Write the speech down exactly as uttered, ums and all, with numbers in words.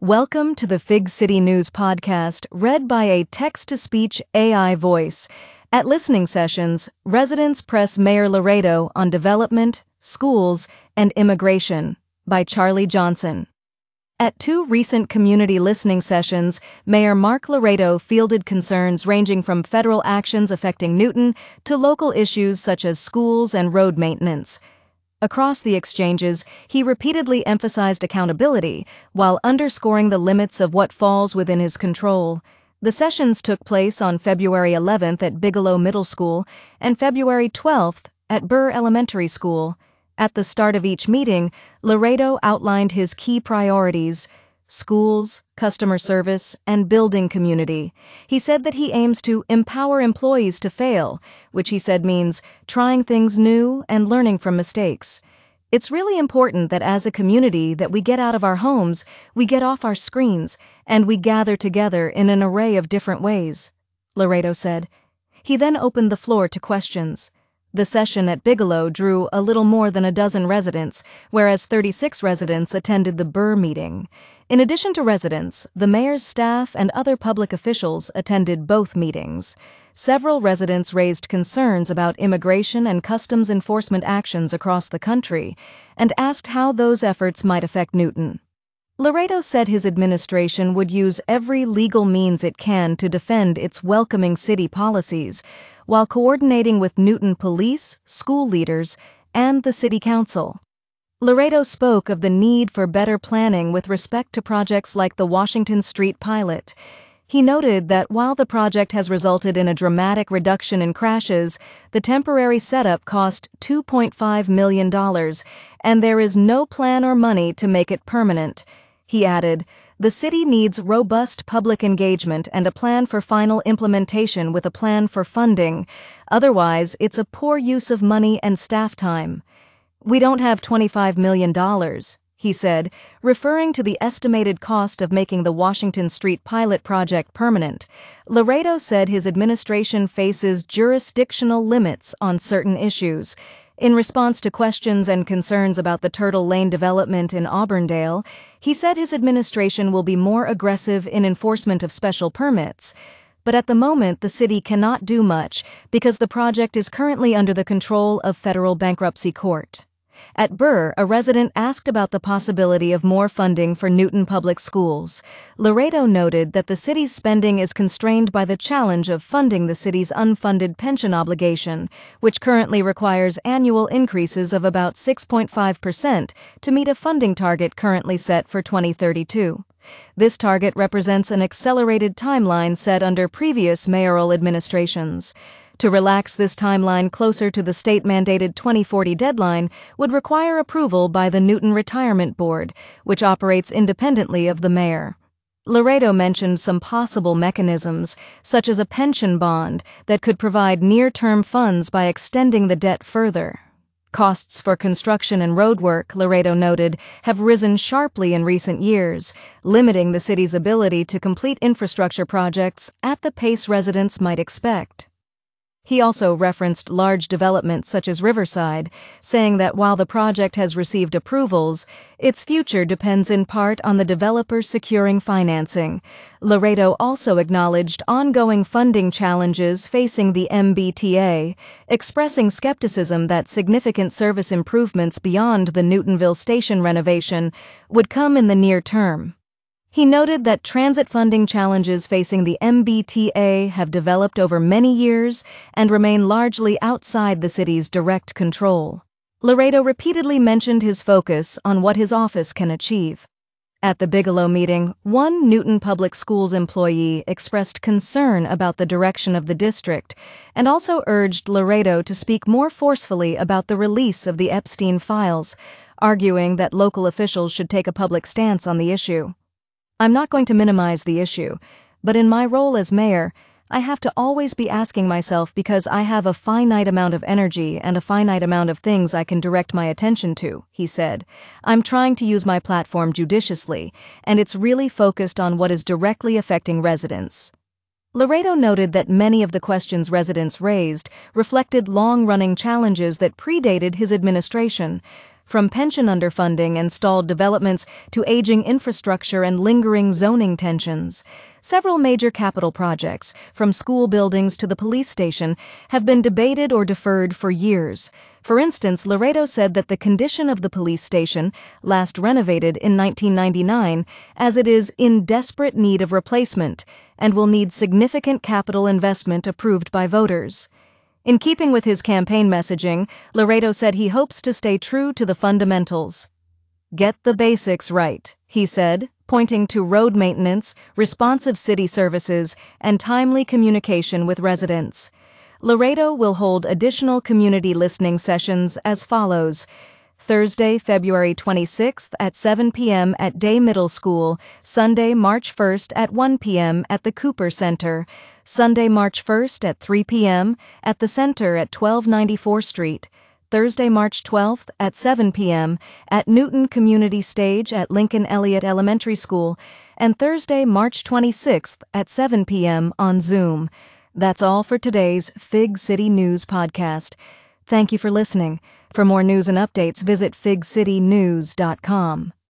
Welcome to the Fig City News podcast, read by a text-to-speech A I voice. At listening sessions, residents press Mayor Laredo on development, schools, and immigration, by Charlie Johnson. At two recent community listening sessions, Mayor Mark Laredo fielded concerns ranging from federal actions affecting Newton to local issues such as schools and road maintenance. Across the exchanges, he repeatedly emphasized accountability while underscoring the limits of what falls within his control. The sessions took place on February eleventh at Bigelow Middle School and February twelfth at Burr Elementary School. At the start of each meeting, Laredo outlined his key priorities: schools, customer service, and building community. He said that he aims to empower employees to fail, which he said means trying things new and learning from mistakes. It's really important that as a community that we get out of our homes, we get off our screens, and we gather together in an array of different ways, Laredo said. He then opened the floor to questions. The session at Bigelow drew a little more than a dozen residents, whereas thirty-six residents attended the Burr meeting. In addition to residents, the mayor's staff and other public officials attended both meetings. Several residents raised concerns about immigration and customs enforcement actions across the country and asked how those efforts might affect Newton. Laredo said his administration would use every legal means it can to defend its welcoming city policies, while coordinating with Newton police, school leaders, and the city council. Laredo spoke of the need for better planning with respect to projects like the Washington Street pilot. He noted that while the project has resulted in a dramatic reduction in crashes, the temporary setup cost two point five million dollars, and there is no plan or money to make it permanent. He added, "The city needs robust public engagement and a plan for final implementation with a plan for funding. Otherwise, it's a poor use of money and staff time." "We don't have twenty-five million dollars, he said, referring to the estimated cost of making the Washington Street pilot project permanent. Laredo said his administration faces jurisdictional limits on certain issues. In response to questions and concerns about the Turtle Lane development in Auburndale, he said his administration will be more aggressive in enforcement of special permits. But at the moment, the city cannot do much because the project is currently under the control of federal bankruptcy court. At Burr, a resident asked about the possibility of more funding for Newton Public Schools. Laredo noted that the city's spending is constrained by the challenge of funding the city's unfunded pension obligation, which currently requires annual increases of about six point five percent to meet a funding target currently set for twenty thirty-two. This target represents an accelerated timeline set under previous mayoral administrations. To relax this timeline closer to the state-mandated twenty forty deadline would require approval by the Newton Retirement Board, which operates independently of the mayor. Laredo mentioned some possible mechanisms, such as a pension bond, that could provide near-term funds by extending the debt further. Costs for construction and roadwork, Laredo noted, have risen sharply in recent years, limiting the city's ability to complete infrastructure projects at the pace residents might expect. He also referenced large developments such as Riverside, saying that while the project has received approvals, its future depends in part on the developer securing financing. Laredo also acknowledged ongoing funding challenges facing the M B T A, expressing skepticism that significant service improvements beyond the Newtonville station renovation would come in the near term. He noted that transit funding challenges facing the M B T A have developed over many years and remain largely outside the city's direct control. Laredo repeatedly mentioned his focus on what his office can achieve. At the Bigelow meeting, one Newton Public Schools employee expressed concern about the direction of the district and also urged Laredo to speak more forcefully about the release of the Epstein files, arguing that local officials should take a public stance on the issue. "I'm not going to minimize the issue, but in my role as mayor, I have to always be asking myself because I have a finite amount of energy and a finite amount of things I can direct my attention to," he said. "I'm trying to use my platform judiciously, and it's really focused on what is directly affecting residents." Laredo noted that many of the questions residents raised reflected long-running challenges that predated his administration. from pension underfunding and stalled developments to aging infrastructure and lingering zoning tensions. Several major capital projects, from school buildings to the police station, have been debated or deferred for years. For instance, Laredo said that the condition of the police station, last renovated in nineteen ninety-nine, as it is in desperate need of replacement and will need significant capital investment approved by voters. In keeping with his campaign messaging, Laredo said he hopes to stay true to the fundamentals. "Get the basics right," he said, pointing to road maintenance, responsive city services, and timely communication with residents. Laredo will hold additional community listening sessions as follows: Thursday, February twenty-sixth at seven p.m. at Day Middle School, Sunday, March first at one p.m. at the Cooper Center, Sunday, March first at three p.m. at the Center at twelve ninety-fourth Street, Thursday, March twelfth at seven p.m. at Newton Community Stage at Lincoln Elliott Elementary School, and Thursday, March twenty-sixth at seven p.m. on Zoom. That's all for today's Fig City News podcast. Thank you for listening. For more news and updates, visit fig city news dot com.